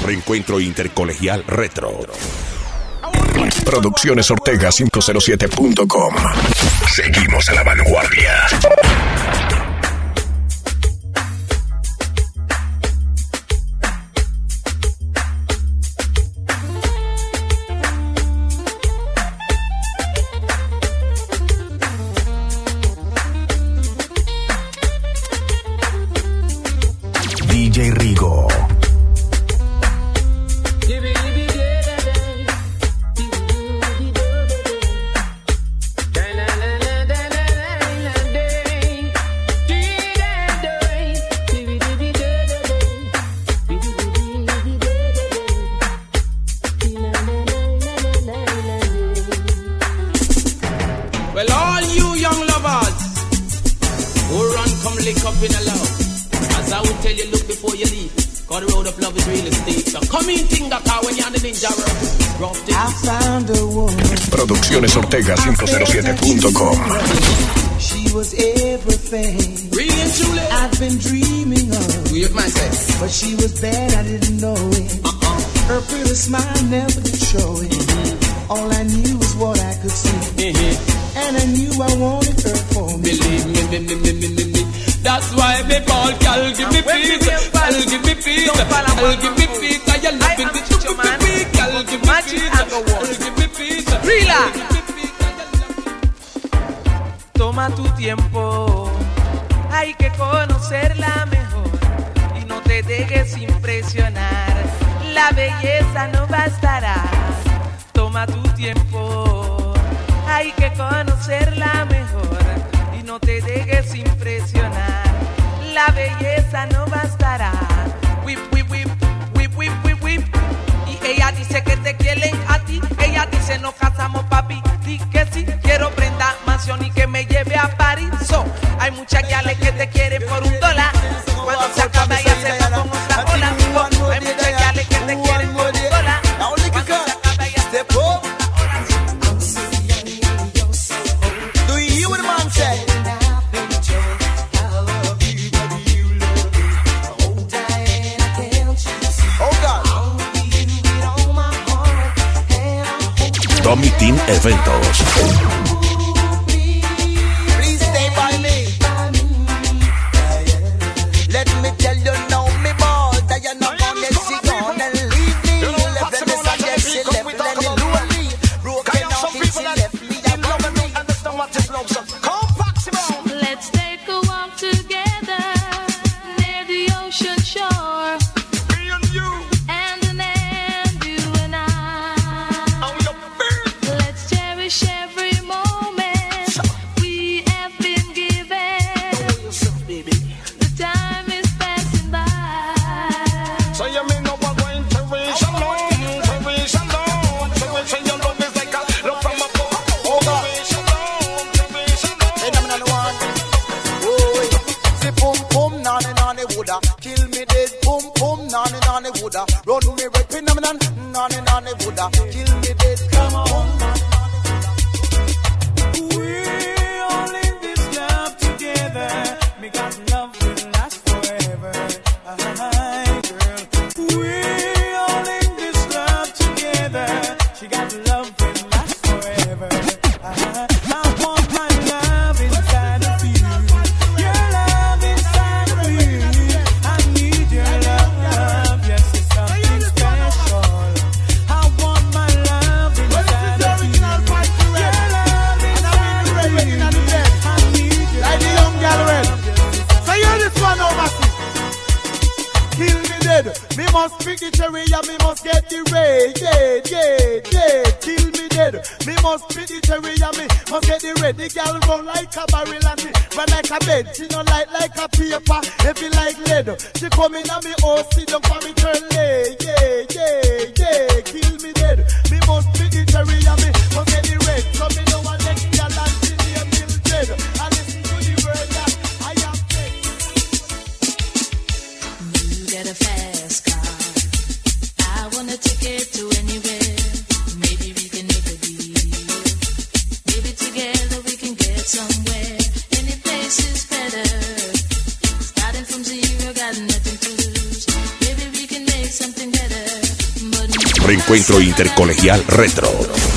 Reencuentro Intercolegial Retro. Producciones Ortega 507.com. Seguimos a la vanguardia. DJ Rigo. Well, all you young lovers who run, come lick up in a love. As I will tell you, look before you leave. Cause the road of love is really steep. So come in, think that car when you're on the ninja road. I found a woman. Producciones Ortega 507.com. She was everything. Really and truly. I've been dreaming of. Do you man say? But she was bad, I didn't know it. Her pretty smile never did show it. All I knew was what I could see. And I knew I wanted her for me. Believe me. That's why me call girl, give me peace. Girl, give me peace. Girl, give me peace. I am loving the chicken man. Girl, give me peace. Girl, give me peace. Relax. Toma tu tiempo. Hay que conocerla mejor y no te dejes impresionar. La belleza no bastará. Toma tu tiempo. Hay que conocerla mejor y no te dejes impresionar. La belleza no bastará. Whip, whip, whip, whip, whip, whip, whip. Y ella dice que te quieren a ti. Ella dice nos casamos papi. Di que sí, quiero prenda mansión y que me lleve a París. So, hay muchas guiales que te quieren por $1. Cuando se acaba ella se va con otra ola. Hay muchas guiales que te quieren por $1. Cuando se acaba ella se va con otra ola. Do you hear what the man say? Tommy Team Eventos. Please stay by me. Let me tell you now, me boy, that you're not gonna let she gone and leave me. You left me, she left me, let me lonely. Broken off, she left me, I'm loving me. Understand what is love, so come back, Simone. Let's take a walk together near the ocean shore. Me and you. Every moment we have been given. The time is passing by. So you mean no one going to reach alone, to reach alone, to reach your love is like a love from above. Oh God, to reach alone. Hey, I'm not the one. Oh, see boom boom, nani woulda kill me dead. Boom boom, nani woulda run me right. Phenomenon, nani woulda kill me dead. Come on. Me got love will last forever. Girl, we all in this love together. She got love will last forever. I want my love inside of you. Your love inside of me. I need your love. Yes, it's something special. I want my love inside of you. Your love inside of me. I need your like the young girl red. This one over kill me dead. Me must pick the cherry and me must get the red. Yeah. Kill me dead. Me must pick the cherry and me must get the red. The girl run like a barrel and me run like a bed. She no like a paper, heavy like lead. She come in and me house, sit down for me turn lay. Yeah. Kill me dead. Me must pick the cherry and me must get the red. So me know one next girl and she name Mildred. And listen to the word that I am dead. You get a fast car. I want a ticket to anywhere. Maybe we can make a deal. Maybe together we can get somewhere. Any place is better. Starting from zero, got nothing to lose. Maybe we can make something better. Reencuentro Intercolegial Retro.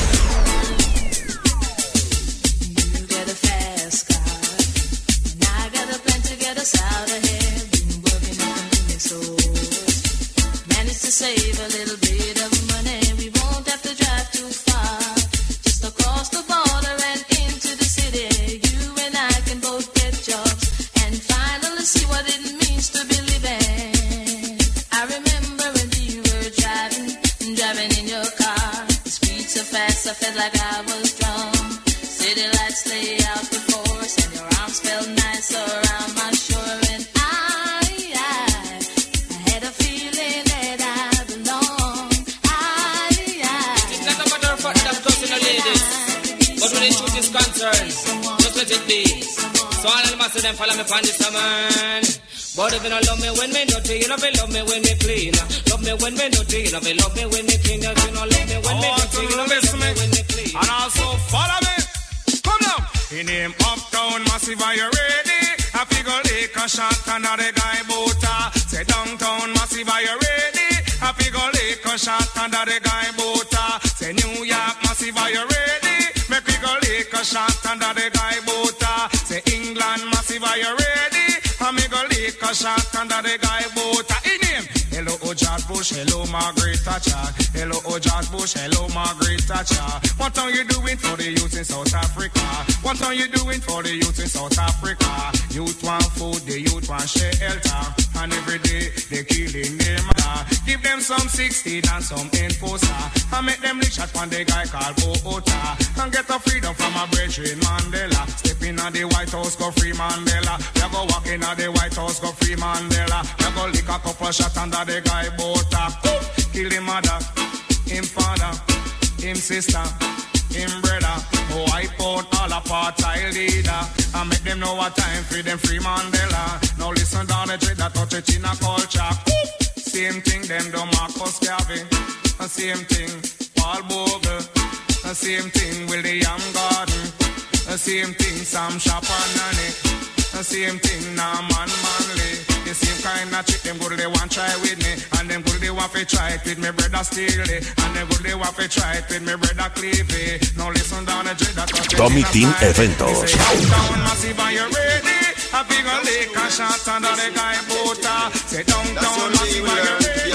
But if you don't love me when me dirty, you don't love me when me clean. Love me when me dirty, you don't love me when me clean. You don't love me when me dirty, you don't love me when me clean. And also follow me. Come now. In him uptown massive, are you ready? I figure lick a shot under the guy boater. Say downtown massive, are you ready? I figure lick a shot under the guy boater. Say New York massive, are you ready? Make we go lick a shot under the guy boater. Say England massive, are you ready? I me go lick a shot under the guy boat. In him. Hello, George Bush. Hello, Margaret Thatcher. Hello, George Bush. Hello, Margaret Thatcher. What are you doing for the youth in South Africa? What are you doing for the youth in South Africa? Youth want food, the youth want shelter. And every day they killing them. Give them some 16 and some enforcer. And make them lick shot on the guy called Boota. And get the freedom from a brethren Mandela. Step in at the White House, go free Mandela. We go walk in at the White House, go free Mandela. We go lick a couple shot under the guy Boota. Kill him mother, him father, him sister, him brother. Wipe out all apartheid leader. And make them know what time for them free Mandela. Now listen down the dread that touch it in a culture. Same thing them do Marcus Garvey. Same thing Paul Bogle. Same thing William Gordon. Same thing Sam Shapanani. Same thing Norman Manley. The same kind of chick them go to they want try with me. And them go to they want to try it with me brother Steely. And them go to they want to try it with me brother Clevey. Now listen down the dread that Tommy Team Eventos. Downtown massive, are you ready? I big a lick a shot under the guy Boota. Say downtown massive, are you ready?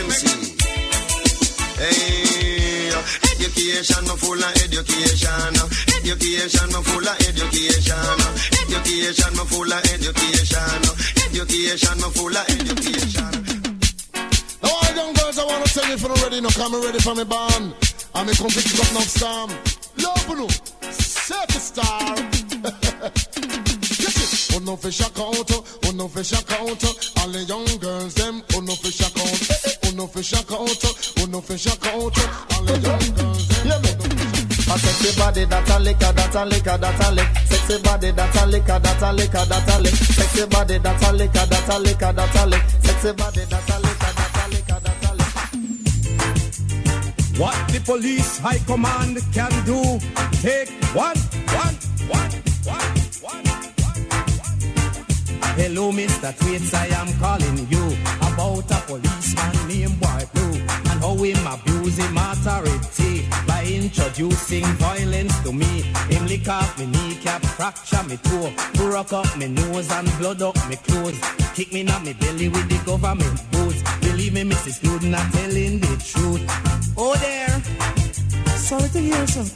Hey, education, no full of education. Education, no full of education. Education, no full of education. Education, no full of education. Now all young girls, I want to tell you if you're not ready, no come ready for me band. I'm a come pick up enough storm. Love no, set the star. Uno fish account, uno fish account. All the young girls them, uno fish account, uno fish account, uno fish account. All the young girls them. A sexy body that a liquor, that a liquor, that a lick. Sexy body that a liquor, that a liquor, that a lick. Sexy body that a liquor, that a liquor, that a lick. Sexy body that a liquor, that a liquor, that a lick. What the police high command can do? Take one. Hello, Mr. Tweets, I am calling you about a policeman named Boy Blue and how him abuse him authority by introducing violence to me. Him lick off me kneecap, fracture me toe, broke up me nose and blood up me clothes. Kick me in me belly with the government boots. Believe me, Mrs. Student, not telling the truth. Oh there, sorry to hear so.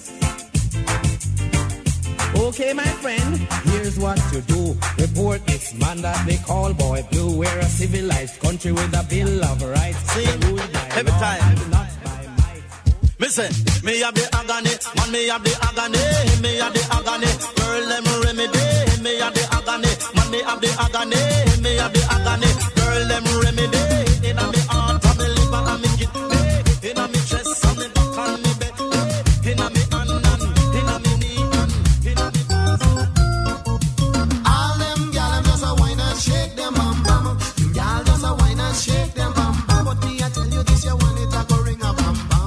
Okay, my friend, here's what you do. Report this man that they call Boy Blue. We're a civilized country with a bill of rights. See, every time. Listen, me have the agony, man, me have the agony, me have the agony. Girl, let me remedy, me have the agony, man, me have the agony, me have the agony. Girl, let me remedy, in a me heart, and me liver, and me kidney, in a me chest, and me back, and me bed, in a me hand, and in a me knee, and in a me balls. All them gyal them just a whine and shake them bum bum. Gyal just a whine and shake them bum bum. But me I tell you this, you want it a go ring a bum bum.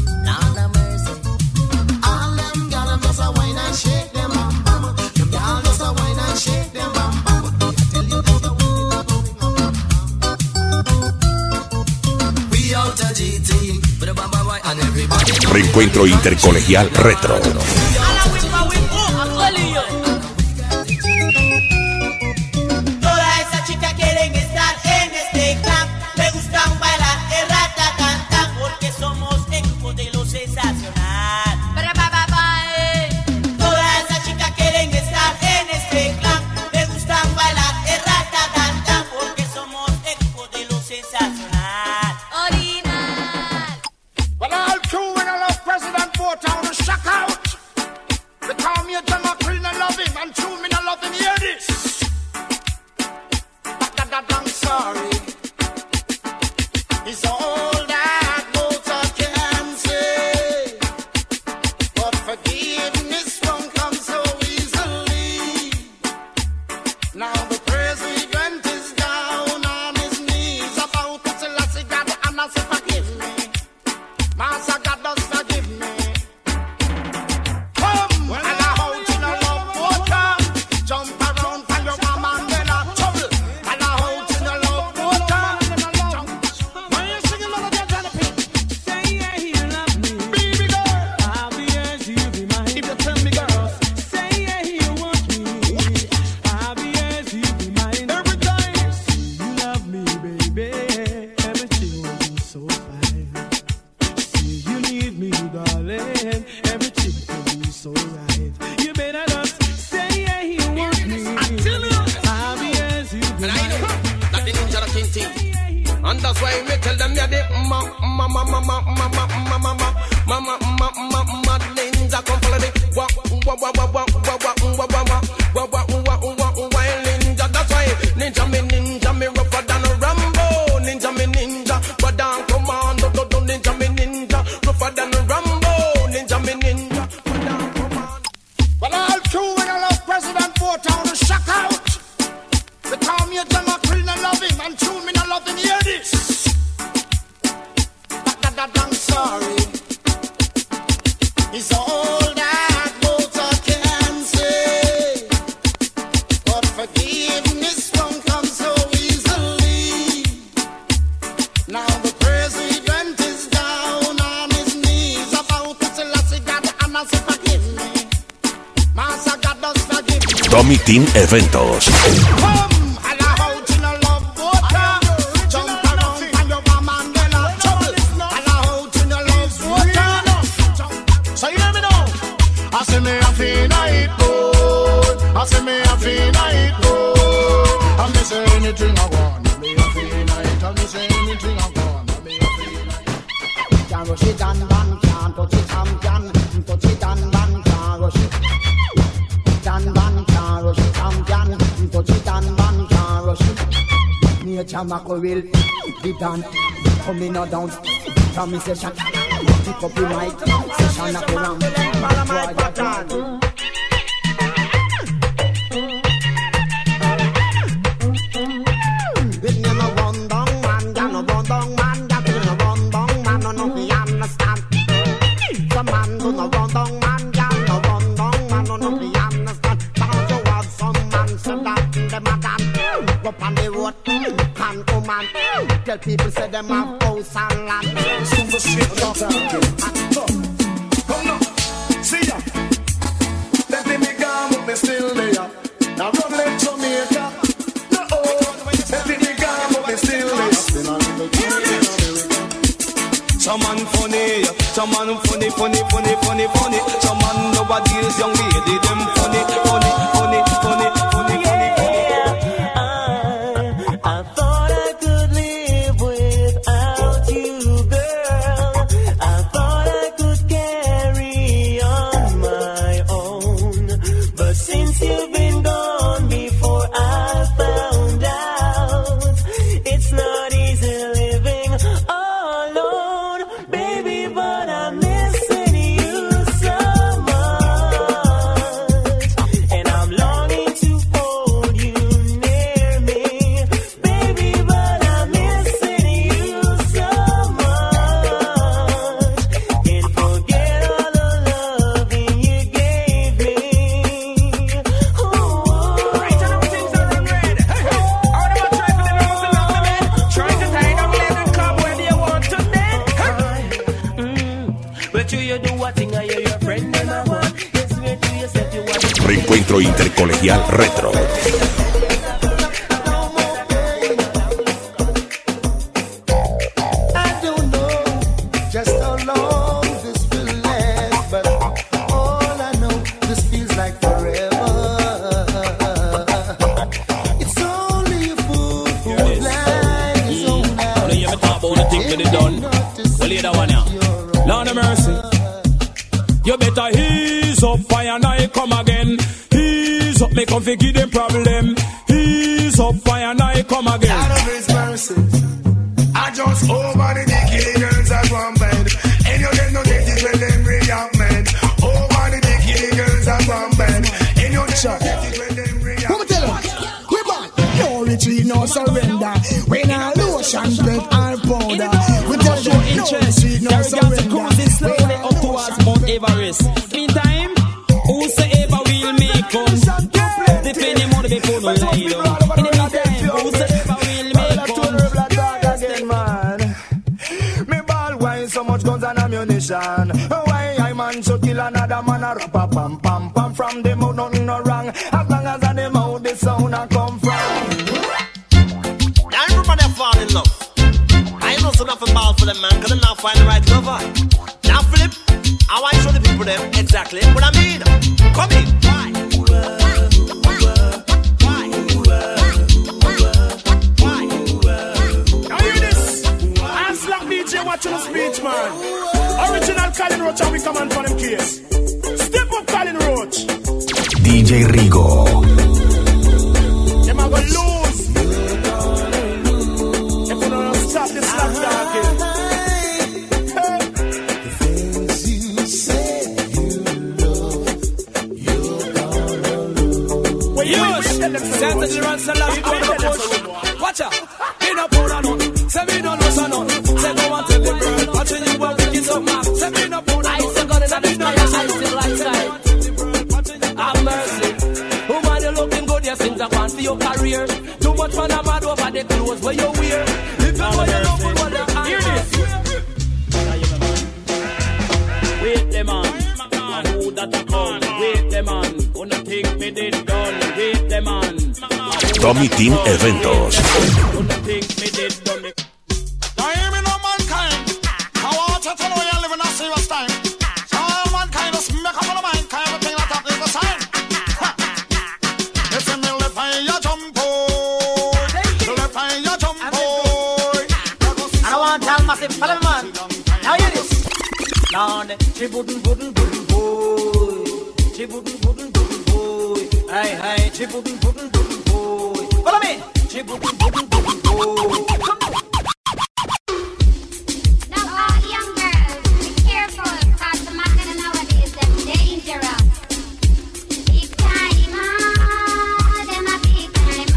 Shake them bum bum, them gyal just a whine and shake them bum bum. But me I tell you this, you want it a going up bum bum. We out a GT, with a bum bum Reencuentro Intercolegial Retro. Todas esas chicas quieren estar en este club. Me gustan bailar el ratatata porque somos el grupo de lo sensacional. Todas esas chicas quieren estar en este club. Me gustan bailar el ratatata porque somos el grupo de lo sensacional. Well, all true when I love President Boatown to shock out. They call me a Democrat, I love him, and true me, I love him, hear this. I'm sorry. It's all that Boatown can say. But forgiveness won't come so easily. Now the president is down on his knees about it till I say God and I say forgive me. Master God does forgive me. Come and I hold you no love water. Jump around for your mama and then I trouble. And I hold you no love water. When you sing another day, Johnny, say yeah, you love me, baby girl. I'll be yours, you be mine. If you tell me, girl, say yeah, you want me. I'll be yours, you be mine. Every time you love me, baby, everything will be so fine. You need me, darling. Everything will be so right. You better just say yeah, you want me. I'll be as you be. And I know that the ninja the king thing. And that's why me tell them, yeah, the mama ninja come follow me. Ninja, that's why ninja me rougher than a Rambo. Ninja me ninja, but down commando. Ninja me ninja, rougher than a Rambo. Ninja me ninja, but down commando. Well, all true when I love President Boatown to shock out. They call me a Democrat, I love him, and true me, I love him, hear this. I'm sorry. It's all that Boatown can say. But forgiveness won't come so easily. Now the president is down on his knees about it till I say God and I say forgive me. Master God does forgive me. Tommy Team Eventos. Come and I hold you no love water. Jump around and your mama and then I trouble. And I hold you no love water. So you hear me now? I say me a finna it good. I say me a finna it good. I me say anything I want. Me a finna it. I me say anything I want. Me a finna it. Can't rush it and man can't touch it and can touch it and man can't rush it. Dan man can't rush it and can touch it and man can't rush it. Nature mackerel will be done. Coming out down from me session. Pick up the mic, session up around. With me no run down man, ya no run down man, ya no run down man, no me understand. Some man do no run down man, ya no run down man, no me understand. But you have some man say that them a done. Up on the road, can come man. Tell people say them have house and land. Super shit up. Come now, see ya. Let me go, but me still there. Now run like Jamaica. No, let me go, but me still there. Some man funny, some man funny. Some man nowadays young lady them funny. I thought I could live without you, girl. I thought I could carry on my own. But since you've been gone before I found out, it's not easy living alone, baby, but I'm missing you so much. And I'm true you do a thing and you're your friend and I want. You swear to yourself you want. Reencuentro Intercolegial Retro. Lord of mercy. You better ease up, fire and I come again. Ease up, make them forget them problem. Ease up, fire and I come again. Out of His mercy, I just over the dicky girls at one bed. And you get no get it when them react men. Over the dicky girls at one bed. And you get it when them react. Who tell them? We back. No retreat, no surrender. We not lotion, prep and powder. We tell them no retreat, no surrender. Cruising slowly up towards Mount Everest. Meantime, whosoever will make us defend him on the before no lie down. In the meantime, whosoever will make us again, man. Me ball wine so much guns and ammunition. Why I man should kill another man a rap a pam pam pam from the mouth nothing no wrong. As long as at the mouth the sound a come from. Now everybody fall in love. I know so nothing ball for them man, cause them not find the right lover. Now Philip, I want to show the people them exactly what I mean. Come in. Why? Now hear this. I'm Slack DJ watching the speech, man. Original Colin Roach and we come on for them case. Step up Colin Roach. DJ Rigo. Them are gonna lose. If you don't stop this Slack talking. Santa the runs the last one of the bush. Watch out, me no pour on none. Say me no lose on none. Say go and tell the girl, watching you walk wicked up man. Say me no pour on none. I say God in the lifestyle. Have mercy. Woman you looking good, you things are fun for your career. Too much fun I'm mad over the clothes where you wear. If you know you know good, what you hear this. Wait the man, who that a come? Wait the man, who no think me did done? Wait the man. Tommy Team Eventos. Now hear me no mankind. I want you to know you're living a serious time. So all mankind just make up on the mind. Kind of thing that is the sign. If you me left eye you jump oh. The left eye you jump oh. I don't want to tell massive follow me man. Now hear this. Lord, she wouldn't boy. She wouldn't boy. Hey, she wouldn't boy. Follow me. She wouldn't boy. Now all young girls, be careful, cause the matter nowadays them dangerous. Big time on, them a big time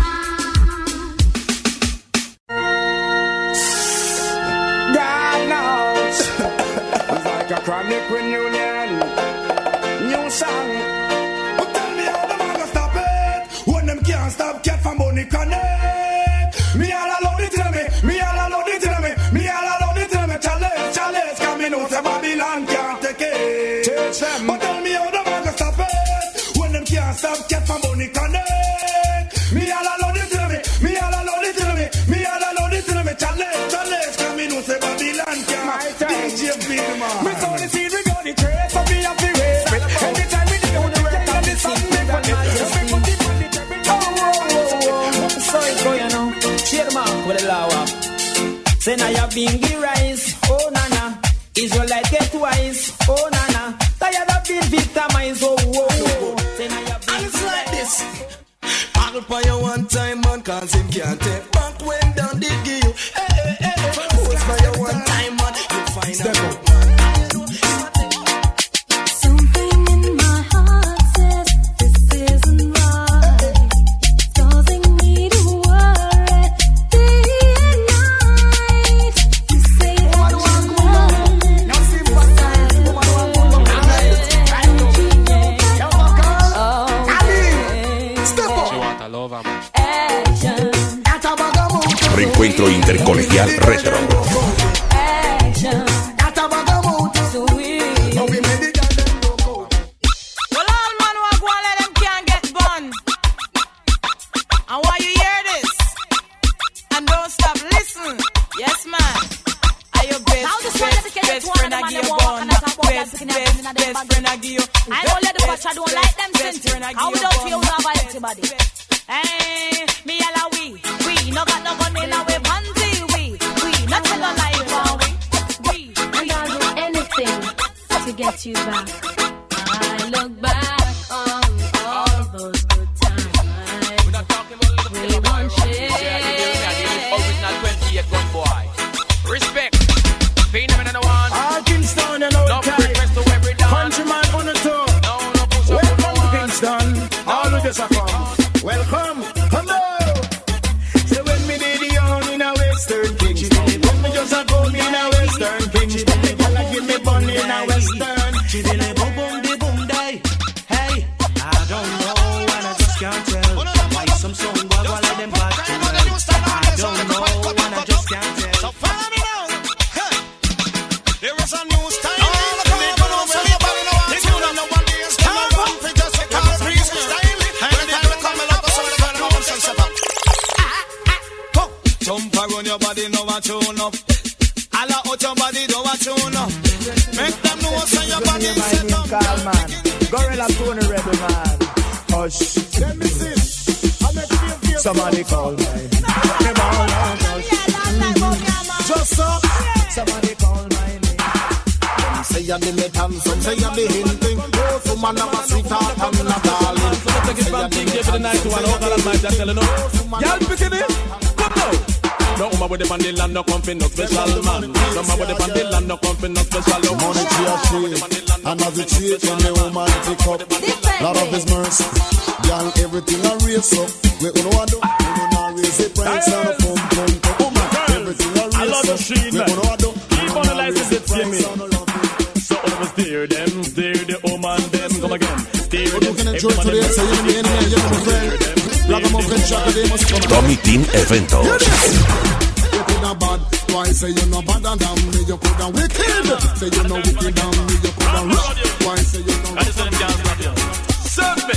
on. Down now. It's like a chronic reunion. New song. But tell me how the man gonna stop it when them can't stop cat from money connect. Me all alone it tell me. Me all alone it tell me. Me all alone it tell me. Challenge, coming out of Babylon can't take it. Teach them. But tell me how the man gonna stop it when them can't stop cat from money connect. Me all alone it tell me. Me all alone it tell me. Me all alone it tell me. Challenge, coming out of Babylon can't. DJ Big Man. Me saw the scene we got the trace, so we have the race. Every time we do the work on the sun, we put the So it's going on. Cheer them up with the law. Say now you're being the rise. Oh nana. Israelite get twice. Oh nana. Tired of being victimized. Oh whoa. Say now you're being the like this. I'll pay you one time, man, cause him can't take back when down the give you. Hey. Post for you one time, man, you find out. Something in my heart says this isn't right. Causing me to worry day and night. You say I want love. Step up. She want a lover man. Action. At a back best friend I give you gun. Best friend I give you. I know let the watch I don't like them since. How don't you have anybody? Hey, me all we no got no gun in our panty. We not tell a lie. We I'll do anything to get you back. I look back on all those good times. We won't share. Original 28 gun boy. Respect. Phenomenal one. Kingston, you know Love request to every dance. Countryman on the tour. Welcome to Kingston. All of this are come. Welcome. Hello. So when me did the own in a Western Kingston, when me just a go in a Western Kingston, me gonna give me bunny in a Western. Chidele boom boom de boom day. Hey, I don't know and I just can't tell why some song was one of them bad to well. I don't know and I just can't tell. So follow me now. Hey, there is a new style. All the people know so you better know what you don't know what it is. Come on, we just a cause reason style. And then we come along so we can know some stuff up. Jump around your body, know what you know. All out your body, know what you know. Make them know so your body is set up. Call man, Gorilla Tony Rebel man. Hush, let me see. Somebody call me. Just up. Somebody call my name. Say you're the metal, some say you're the hinting. Oh, some man have a sweetheart and a darling. So let's take it from King David the night one. Oh, God Almighty, I'm telling you. Y'all picking it? Come now. No woman with the bandit land, no comfy, no special man. No man with the bandit land, no comfy, no special. Money to your shade, another treat when the woman pick up. Lot of his mercy, y'all everything I raise up. We don't want to, we don't raise the price on the phone. Everything I raise up. We don't want to, keep on the license, it's Jimmy. So all of us steer them, steer the woman, them come again. Steer them, Tommy Team Eventos. You coulda bad, why say you no bad than me? You coulda wicked, say you no wicked than me. You coulda rough, why say you no wicked. Serve me.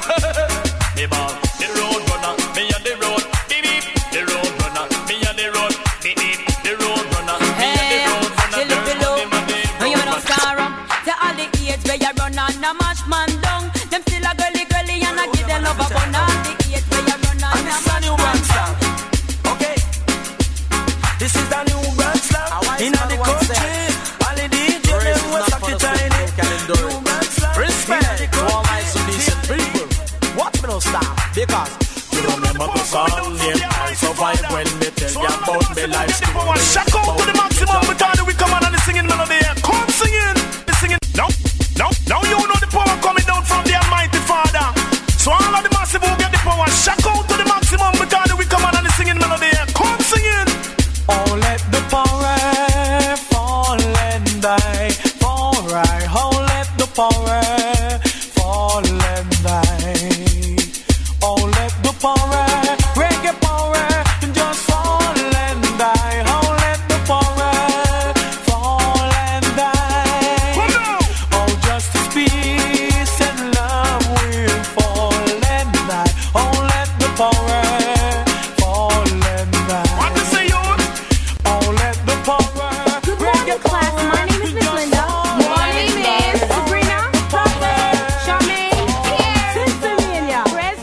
Me ball, the road runner, me and the road, beep beep. The road runner, me and the road, beep beep. The road runner, me and the road runner. And you know scar up to all the age where you run on a mash man down. Them still a girly and I give them love up on all the age where you run on a mash man down. Okay, this is the new brand slam in the country. All the DJs them was occupying it. New brand slam. Respect to all my decent people. Watch me no stop because you remember the song name I survive when me tell you about me life. Shock out to the maximum because we come on and singing melody. Come singing, singing. Now you know the power coming down from the Almighty Father. So all of the massive who get the power, shock out to the maximum because we come on and singing melody. Come singing. Oh, let the power fall and die. Fall right. Oh, let the power fall and die. Oh, let the power, reggae power, just fall and die. Oh, let the power fall and die. Oh, justice, peace, and love will fall and die. Oh, let the power fall and die. What you say, you? Oh, let the power, reggae power. My name is Miss Linda. My name is Sabrina. Charmaine. Sister Amelia.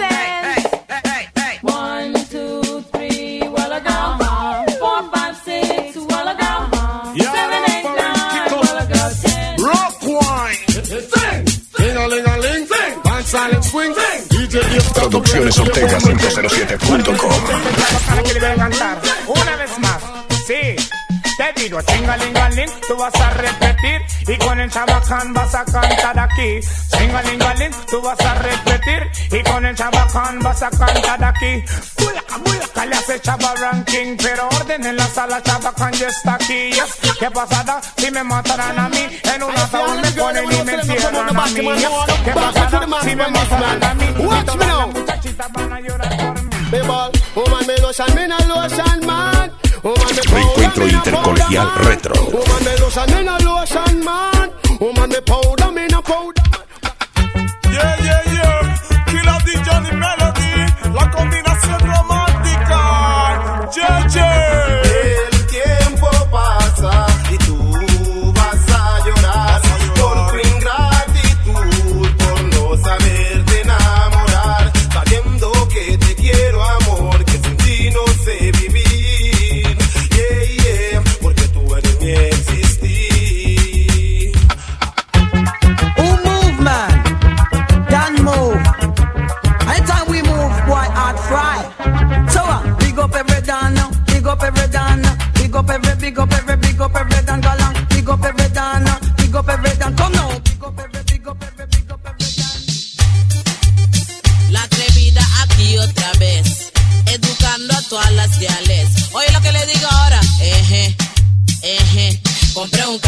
Present. 1, 2, 3, well ago. 4, 5, 6, well ago. 7, 8, 9, well ago. 10. Rock wine. Sing. Sing-a-ling-a-ling. Sing. Dance silent swing. DJ Producciones Ortega 507.com. Una vez más, sí. Te digo, singalingaling, tú vas a repetir y con el chabacán vas a cantar aquí. Singalingaling, tú vas a repetir y con el chabacán vas a cantar aquí. Bulaca, le hace chava ranking, pero orden en la sala, chabacán ya está aquí. Yes. ¿Qué pasará si me matarán a mí? En un ataúd me ponen y me encierran a mí. Yes. ¿Qué pasará si me matarán a mí? Y todas las muchachitas van a llorar por mí. Woman, me lotion, me no lotion, man. Reencuentro intercolegial retro. Woman, me lotion, me no lotion, man. Woman, me powder, me no powder. Yeah. Killer the Johnny Melody. La combinación romántica. Yeah. El tiempo pasa y tú vas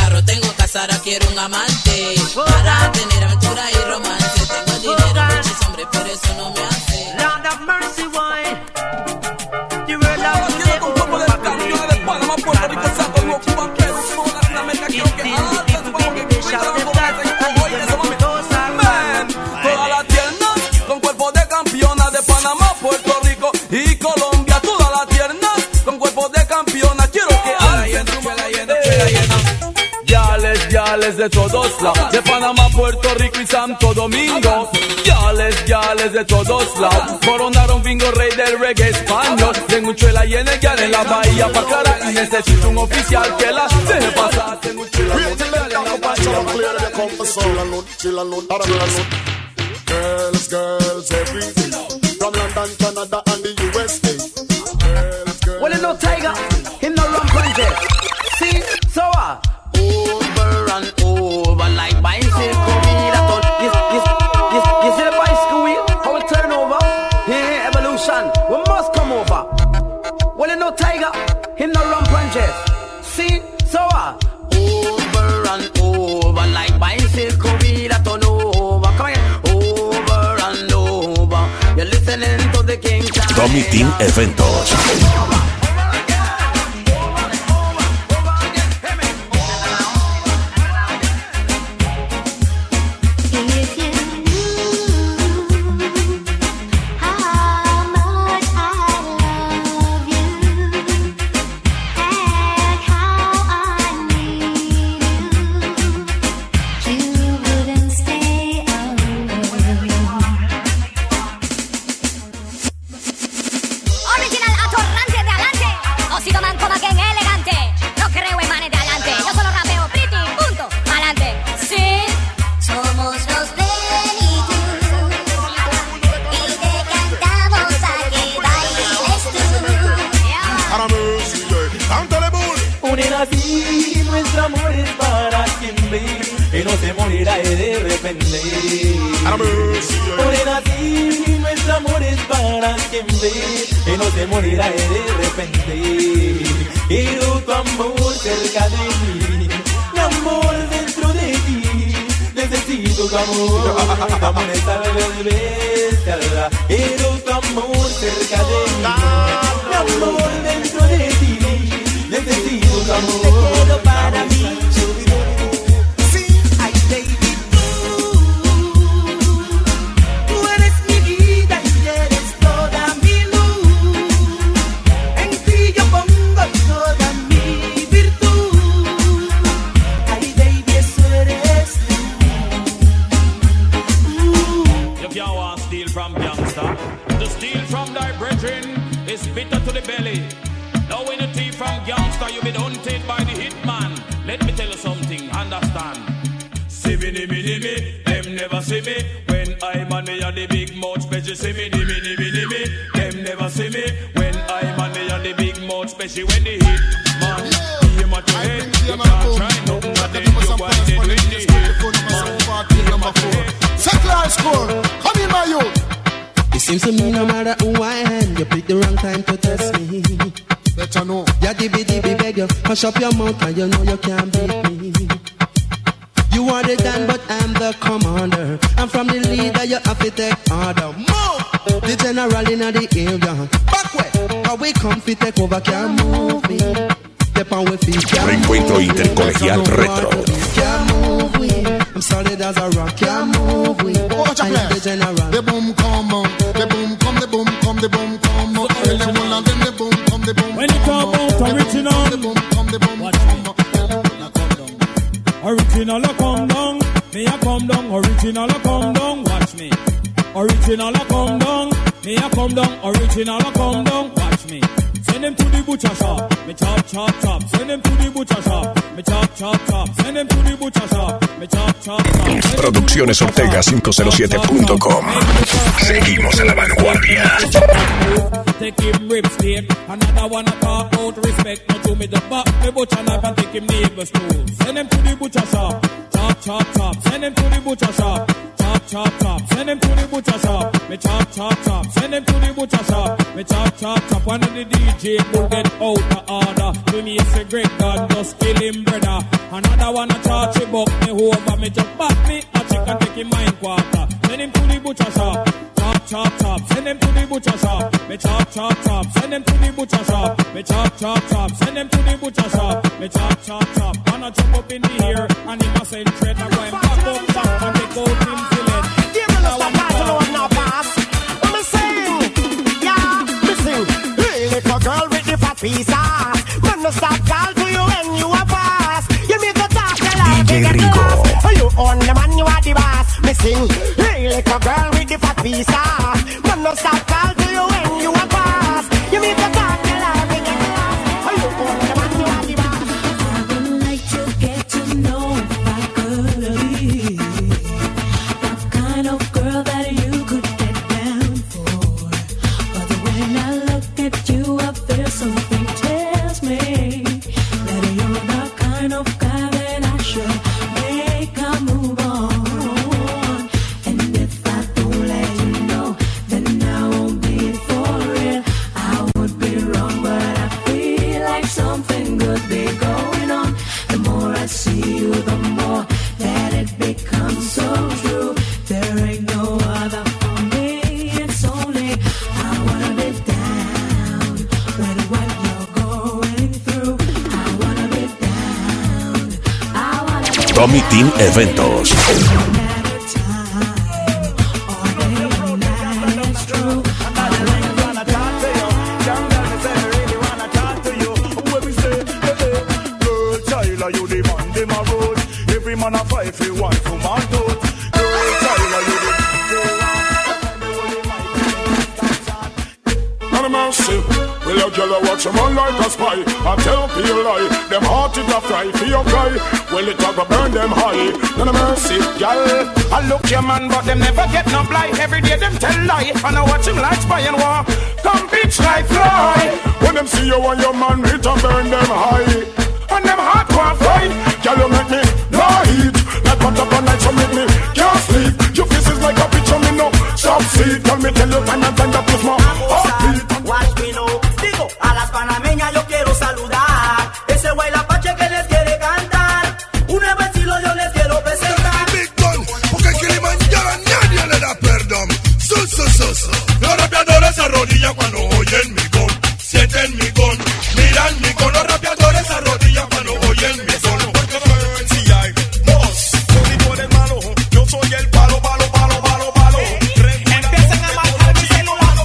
carro, tengo casa, ahora quiero un amante. Para tener aventura y romance. Tengo dinero, muchos hombres, pero eso no me hace. Lord of mercy, why? The world of today, Puerto Rico, Santo Domingo, Cuba, Venezuela, Latinoamérica, quiero que todas las tiernas con cuerpo de campeona de Panamá, Puerto Rico y Colombia. Todas las tiernas con cuerpo de campeona. Quiero que Yales de todos lados, de Panamá, Puerto Rico y Santo Domingo. Yales de todos lados, coronaron bingo rey del reggae español. Tengo un chuela y en el guiar en la bahía pa' cara. Y necesito un oficial que la deje pasar. Tengo un chuela y en el guiar en la bahía. Girls, everything from London, Canada, and the USA. Well, you know Tiger, him no run punches. See, so over and over like bicycle wheel. You see the bicycle wheel? How it turn over? Yeah, evolution. We must come over. Well, you know Tiger, him no run punches. See, so over and over like bicycle wheel. Turn over, come here. Over and over. You're listening to the King Time. Tommy Team Eventos. Nuestro amor es para siempre y no se morirá de repente. Morena, sí, nuestro amor es para siempre y no se morirá de repente. Quiero tu amor cerca de mí, mi amor dentro de ti. Necesito tu amor está bestial. Quiero tu amor cerca de mí, mi amor dentro de ti. Necesito tu amor. Te quiero para mí. Ay, baby, tú eres mi vida y eres toda mi luz. En ti yo pongo toda mi virtud. Ay, baby, eso eres tú. If you want to steal from youngster, to steal from thy brethren is bitter to the belly. Now when you thief from youngster, you been hunted by the hitman. Let me tell you something, understand. See me, them never see me. When I'm on me and the big mouth special, see me, them never see me. When I'm on me and the big mouth special, when the hitman came at your head, you can't try nothing, but then you want it with the hitman. Settle our score, come in my youth. It seems to me no matter who I am, you pick the wrong time to test me. Better know. Yeah, dibby beg you, hush up your mouth and you know you can't beat me. You are the Dan, but I'm the commander. I'm from the leader, you have to take order. Move! The general in the area. Backward, how we come to take over, can't move me. Step on with feet, Reencuentro Intercolegial Retro. Can't move we. I'm solid as a rock, can't move we. Watch a I am the general. The boom come on, the boom come, the boom come, the boom come on. The boom come, the boom. When you come out original, the boom come, the boom watch me. Original a come down, me a come down. Original a come down, watch me. Original a come down, me a come down. Original a come down, watch me. Send them to the butcher shop, me chop chop chop. Send them to the butcher shop, me chop chop chop. Send them to the butcher shop, me chop chop chop. Producciones Ortega 507.com. Seguimos en la vanguardia. Take him ribs tape, another one a talk out respect. Not to me the back, me butcher knife and take him neighbor's tools. Send them to the butcher shop, chop chop chop. Send them to the butcher shop, chop chop, chop, chop. Send them to the butcher shop. Me chop, chop, chop. Send them to the butcher shop. Me chop, chop, chop. One of the DJ will get out of order. To me it's a great God, just kill him, brother. Another one a charge him up me over. Me just back me a chicken take him mind quarter. Send him to the butcher shop. Chop, chop, chop. Send them to the butcher shop. Me chop, chop, chop. Send them to the butcher shop. Me chop, chop, chop. Send them to the butcher shop. Me chop, chop, chop. Wanna jump up in the air and he must concentrate. I'm going back up top and take out him feeling. Give me the stuff I don't know pass. Me sing, yeah, me sing. Hey, little girl with the fat piece ass. Man, no stop call to you when you are fast. You make a talk a lot. DJ Ringo. You own the man, you are the boss. Me sing. Hey, little girl with the fat piece ass. Man, no stop call to you when you are fast. You make a talk a lot. You own the man, you are the boss. I would like to get to know if I could be the kind of girl that you could get down for. But when I look at you, I feel something tells me that you're the kind of guy that I should make a move on. And if I don't let you know, then I won't be for real. I would be wrong, but I feel like something good be going on. The more I see you, the more that it becomes so true. There ain't no other for me, it's only I wanna be down with what you're going through. I wanna be down, I wanna be Tommy Team Eventos. You the man, them a road. Every man a fight for one for man toad. Girl, Tyler, you the man, mercy. Well, your girl a watch a man like a spy. I tell people lie. Them heart is a fry for your cry. Well, it a go burn them high. None of mercy, girl. I look your man, but them never get no blight. Every day them tell lie. And I watch him like spy and war. Come bitch like fly. When them see you and your man, it a burn them high. And them heart can't fight. Girl, you make me no heat. Like what up all night, so make me can't sleep. Your face is like a picture, me no stop see. Tell me, tell you time and time that is my heartbeat. Watch me no. Digo, a las panameñas yo quiero saludar. Ese guay la pache que les quiere cantar. Un nuevo estilo yo les quiero presentar. Big Gun, porque Kilimanjaro a nadie le da perdón. Los rapeadores se arrodillan cuando oyen mi gol. Sienten mi gol, miran mi gol. Los rapeadores se arrodillan cuando oyen mi gol. Porque si hay dos, tipo de malo, yo soy el palo, palo, palo, palo, palo. Empiecen a marcar mi celular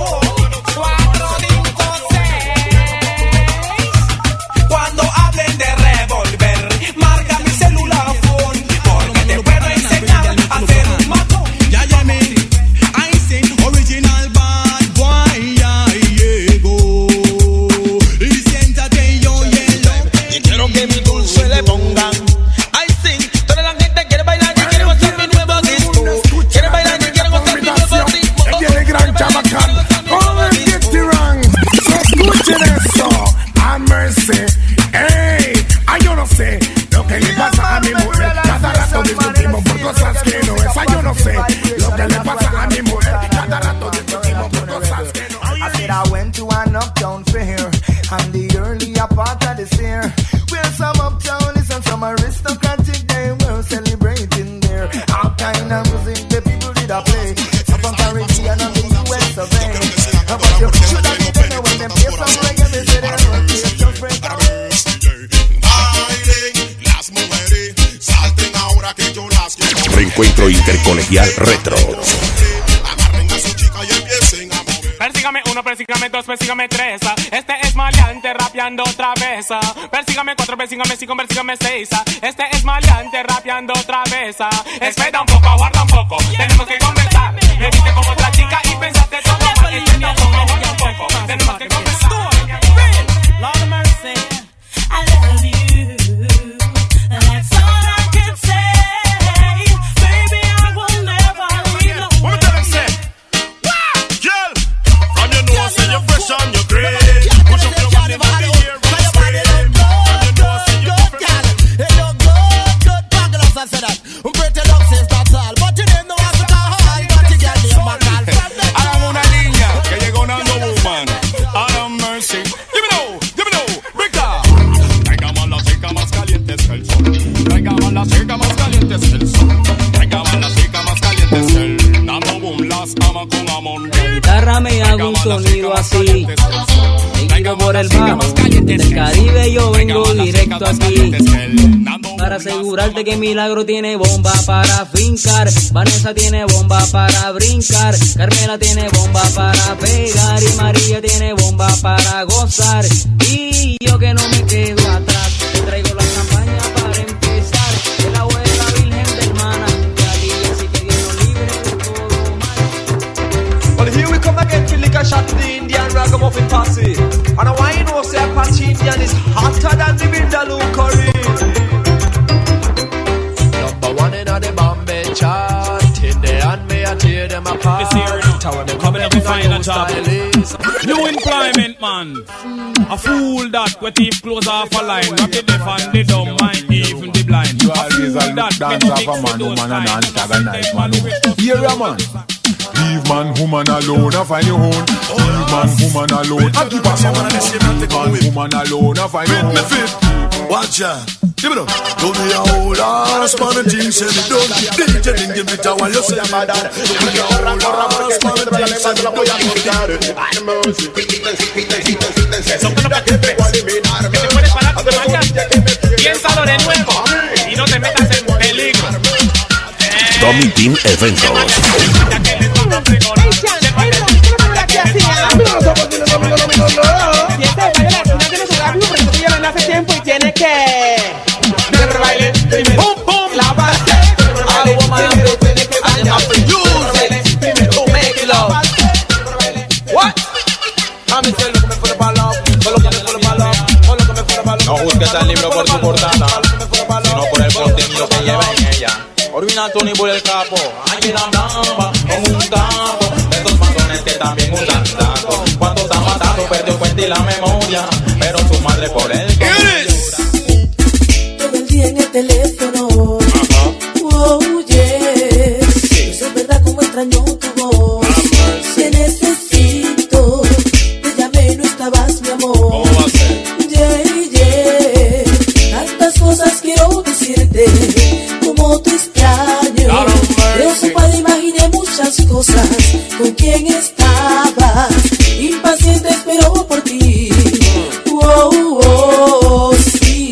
456. Cuando hablen de revolver, marca mi celular phone. Porque te puedo enseñar a hacer un matón. Ya llamé, I sing original bad boy, ya llegó. Y siéntate yo hielo. Y quiero que mi dulce le pongan. I sing, toda la gente quiere bailar y quiere gozar mi nuevo disco. Quiere bailar y quiere gozar mi nuevo ritmo. Tiene gran chabacán. Come get the rang. So escuchen eso. A mercy. Ey, yo no sé lo que le pasa a mi mujer. Cada rato discutimos por cosas que no es. Yo no sé lo que le pasa a mi mujer. Cada rato discutimos por cosas que no es. I said I went to an uptown fair on the earlier part of this year, where some uptownies and some aristocratic they were celebrating there. All kind of music the people did a play. Some from Caribbean and the US of A. But you should have been there when them play some reggae. They say they don't play just break out. Las mujeres salten ahora que yo las quiero. Reencuentro Intercolegial Retro. Agarren a su chica y empiecen a mover. Persígame uno, persígame dos, persígame tres. Este es maleante rapeando otra vez. Persígame cuatro, persígame cinco, persígame seis. Este es maleante rapeando otra vez. Espera un poco, aguarda un poco. Tenemos que conversar. Me viste como otra chica y pensaste todo mal. Espera un poco, aguarda un poco. Tenemos que conversar. Lord mercy, I love you. That's all I can say. Baby, I will never leave. What me tell them say? Girl, from your nose say you're fresh and you're great. Push up your body, body here and spray. From your nose say you're different. Hey, you good, good, good. I said that. Pretty love says that's all. But you didn't know how to talk. sonido así. Seguido por el bajo, del Caribe yo vengo directo aquí. Para asegurarte que Milagro tiene bomba para fincar, Vanessa tiene bomba para brincar, Carmela tiene bomba para pegar y María tiene bomba para gozar. Y yo que no me quedo atrás, te traigo la campaña para empezar. El agua de la Virgen de Hermana, así que Dios nos libre de todo mal. Well, here we come again to lick a shot to the Indian ragamuffin posse. And I you know say Apache Indian is hotter than the Vindaloo curry. Number one in the Bombay chart. In the hand me I tear them apart. Coming up to find a job. New employment, man. A fool that we thief close off a line. Rock it deaf and the dumb mind, even the blind. You always a dance off a man, woman and antagonize man. Here a man. Leave man, woman alone, I find your own. Leave man, woman alone. I keep us on leave man, woman alone, I find your own. Watch ya. Give it up. Don't be a whole ass man and things and it don't. DJ didn't give it a while you say my dad. Don't be a whole ass man and things and it don't. I'm mercy. Piénsalo de nuevo y no te metas en peligro. Tommy Team Eventos. Hace tiempo y tiene que baile pum pum la base tiene que bailar primero make love what a mí sé lo que me fue para love con lo que me fue para love con lo que me fue para love. No juzgues al libro por su portada, sino por el contenido que lleva en ella. Orina Tony por el capo, aquí la bamba con un capo, esos matones que también usan taco. Cuando está matado perdió cuenta y la memoria, pero su madre por él. Todo el día en el teléfono. Oh, yes. Eso es verdad como extraño tu voz. Te necesito. Te llamé y no estabas, mi amor. Yeah, yeah. Tantas cosas quiero decirte. Como te extraño. Pero se puede imaginar muchas cosas. Con quién estabas. Impaciente espero por ti. Oh, oh, sí.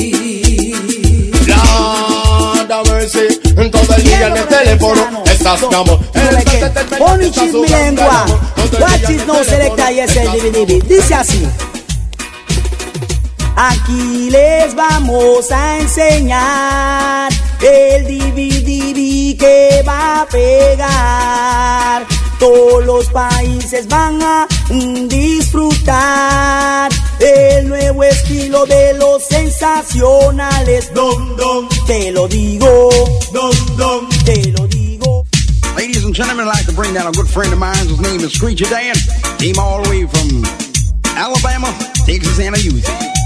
Lord mercy. Todo el día en el teléfono estás mi amor. Only cheese mi lengua. What is no selecta y es el DVD. Dice así. Aquí les vamos a enseñar el DVD que va a pegar. Todos los países van a disfrutar el nuevo estilo de los sensacionales. Dom, dom. Te lo digo. Dom, dom. Te lo digo. Ladies and gentlemen, I'd like to bring down a good friend of mine. His name is Screecher Dan. Came all the way from Alabama, Texas, and a youth.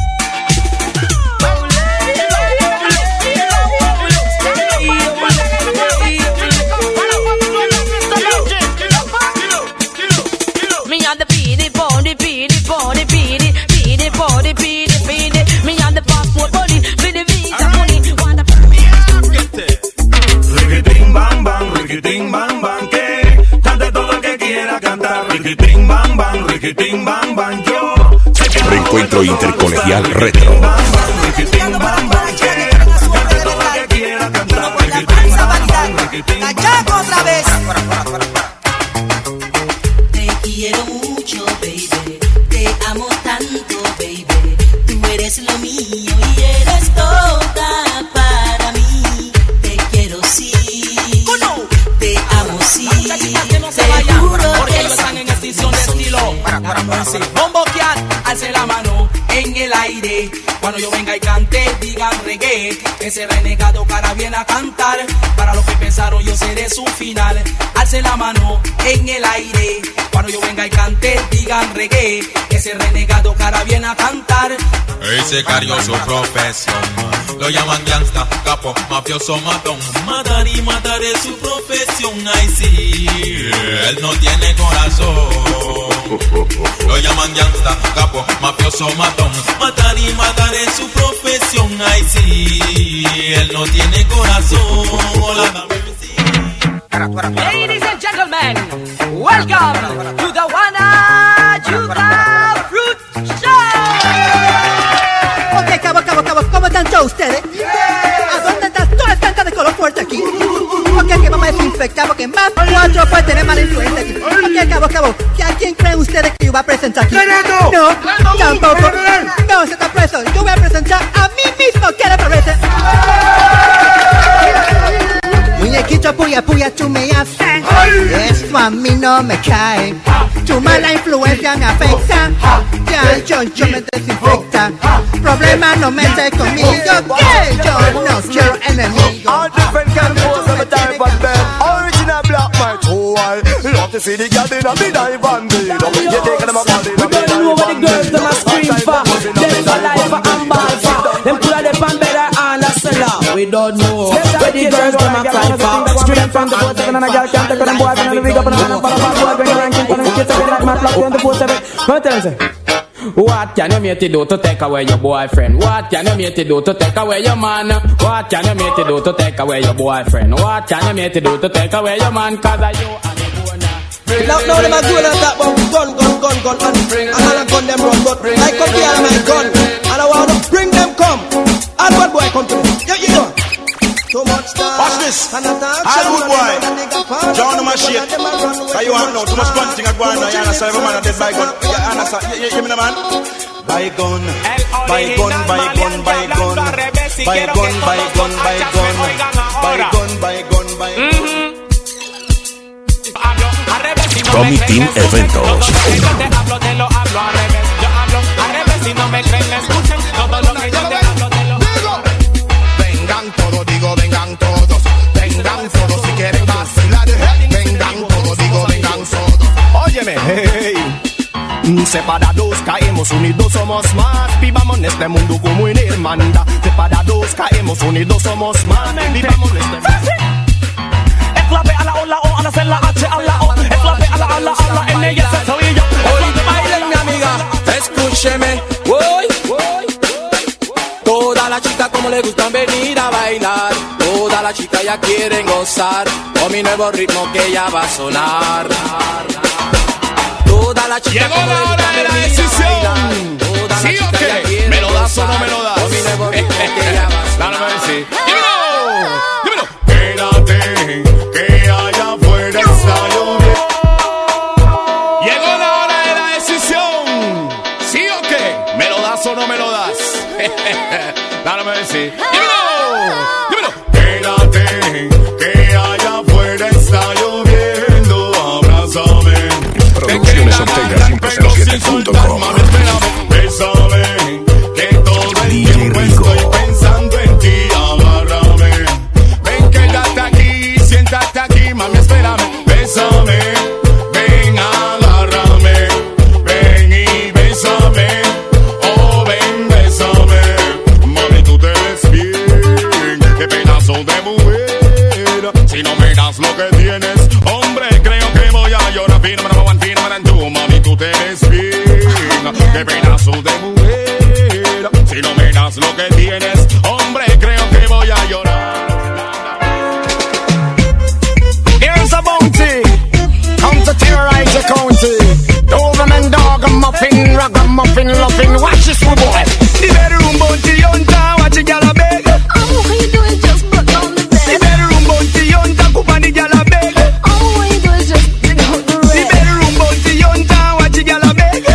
Me on the beady, body, beady, body, beady, beady, body, beady, beady. Me on the passport body, beady, visa money. Want the Riquitín bang bang, riquitín bang bang, que cante todo el que quiera cantar. Riquitín bang bang, riquitín bang bang, yo. Reencuentro intercolegial retro. Riquitín bang bang, que cante todo el que quiera cantar. Riquitín bang bang, riquitín bang bang. Otra vez. Te quiero mucho, baby. Te amo tanto, baby. Tú eres lo mío y eres toda para mí. Te quiero sí. Te amo sí. Que no se vayan, porque ellos están en extinción de estilo. Bombo Cat, alce la mano en el aire. Cuando yo venga y cante, digan reggae. Ese renegado cara viene a cantar. Para los que pensaron yo seré su final. Alce la mano en el aire. Cuando yo venga y cante, digan reggae. Ese renegado cara viene a cantar. Ese carió su profesión. Lo llaman gangsta, capo, mafioso, matón. Matar y matar es su profesión. Ay sí, él no tiene corazón. Lo llaman gangsta, capo, mafioso, matón. Matar y matar es su profesión. Ay sí, él no tiene corazón. Hola, Ladies and gentlemen, welcome to the Wanna Yuca Fruit Show. Ok, cabo, ¿cómo están todos ustedes? ¿A dónde están todas tantas de color fuerte aquí? Ok, que vamos a desinfectar porque más 4 puede tener mala influencia aquí. Ok, cabo, ¿a quién creen ustedes que yo voy a presentar aquí? No, tampoco. No, se está preso. Yo voy a presentar a mí mismo. ¿Qué le parece? Muñequito puya, tú me haces. Esto a mí no me cae. Tu mala influencia me afecta. Ya yo me desinfecta. Problema no mete conmigo. Que yo no quiero enemigos. All different kind of pose of a type of bed. Original black man. Oh, I love to see the girl in a midnight van. You taking them a body in a midnight van. Over the girls them a scream for. Them for life for and ball for. Them put a dip and better and a seller. We don't know where the girls them a cry for. Scream from the 4-7 and a girl can't take them boys and the big up and a ball of bring a ranking for them kids up like my clock 24/7. What tell you? What can you make to do to take away your boyfriend? What can you make to do to take away your man? What can you make to do to take away your boyfriend? What can you make to do to take away your man? Cause I you and the now them a do that talk about gun and all a gun them run but I come here my gun and I want to bring them come all bad boy come to me. You know too much time. Watch this. All good boy. John the machine. How you want now? Too much gun thing I go on now. You understand? Every man a dead by gun. You understand? You hear me now, man? Buy gun. Buy gun. Buy gun. Buy gun. Buy gun. Buy gun. Buy gun. Buy gun. Buy gun. Buy gun. Tommy Team Eventos. Te lo hablo al revés. Yo hablo al revés. Si no me creen, me escuchen. Todo lo que yo te hablo, te lo digo. Vengan todos, digo, vengan todos. Vengan todos si quieren vacilar. Vengan todos, digo, vengan todos. Óyeme, hey. Separados caemos, unidos somos más. Vivamos en este mundo como en hermandad. Separados caemos, unidos somos más. Vivamos en este mundo. Es la B a la O, la O, a la C, la H, a la O. Es la B a la N, y ese soy yo. Bailen mi amiga, escúcheme, voy. Todas las chicas como le gustan venir a bailar. Todas las chicas ya quieren gozar con mi nuevo ritmo que ya va a sonar. Todas las chicas llegó la hora de la decisión. ¿Sí o qué? ¿Me lo das o no me lo das? Con mi nuevo ritmo que ya va a sonar. Dame a decir. Dímelo. Espérate que allá afuera está lloviendo. Llegó la hora de la decisión. ¿Sí o qué? ¿Me lo das o no me lo das? Dame a decir. Dímelo. Espérate que allá afuera está lloviendo. Abrázame. Producciones Ortega 507.com. Bésame, que todo el tiempo estoy pensando en ti. Agárrame, ven, quédate aquí, siéntate aquí, mami, espérame. Bésame, ven, agárrame, ven y bésame. Oh, ven, bésame, mami, tú te ves bien. Qué pedazo de mujer, si no me das lo que tienes, hombre, creo que voy a llorar. Mami, tú te ves bien. Qué pedazo de mujer. Si no me das lo que tienes, hombre, creo que voy a llorar. Here's a bounty. Come to terrorize your county. Doberman dog, a muffin, ragamuffin, loving. Watch this, boy. The bedroom bounty, yonta, watch it, gyal a beg. Oh, how you doing? Just put on the bed. The bedroom bounty, yonta, kupani, gyal a beg. Oh, what you doing? Just dig out the red. The bedroom bounty, yonta, watch it, gyal a beg.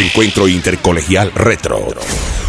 encuentro intercolegial retro.